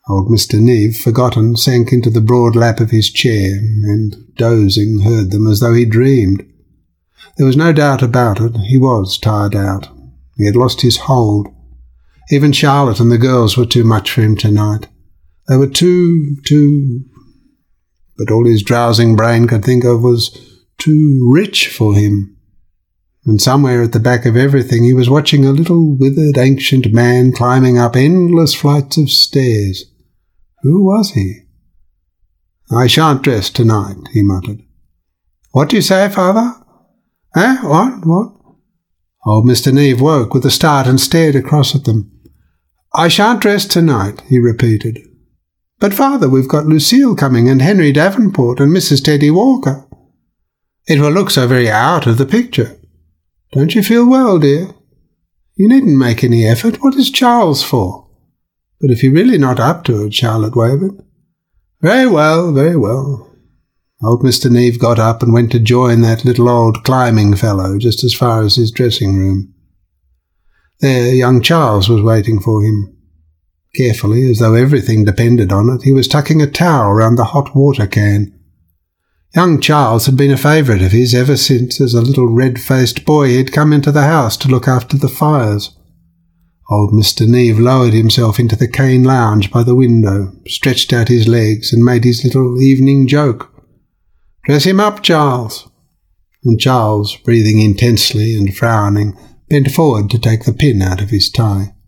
Old Mr. Neave, forgotten, sank into the broad lap of his chair, and, dozing, heard them as though he dreamed. There was no doubt about it, he was tired out. He had lost his hold. Even Charlotte and the girls were too much for him tonight. They were too... But all his drowsing brain could think of was too rich for him. And somewhere at the back of everything he was watching a little withered ancient man climbing up endless flights of stairs. Who was he? "I shan't dress tonight," he muttered. "What do you say, father?" "Eh? What?" Old Mr. Neave woke with a start and stared across at them. "I shan't dress tonight," he repeated. "But, father, we've got Lucille coming, and Henry Davenport, and Mrs. Teddy Walker." "It will look so very out of the picture." "Don't you feel well, dear?" "You needn't make any effort. What is Charles for?" "But if you're really not up to it," Charlotte wavered. Very well, very well." Old Mr. Neave got up and went to join that little old climbing fellow just as far as his dressing room. There young Charles was waiting for him. Carefully, as though everything depended on it, he was tucking a towel round the hot water can. Young Charles had been a favourite of his ever since, as a little red-faced boy, he had come into the house to look after the fires. Old Mr. Neave lowered himself into the cane lounge by the window, stretched out his legs, and made his little evening joke. "Dress him up, Charles." And Charles, breathing intensely and frowning, bent forward to take the pin out of his tie.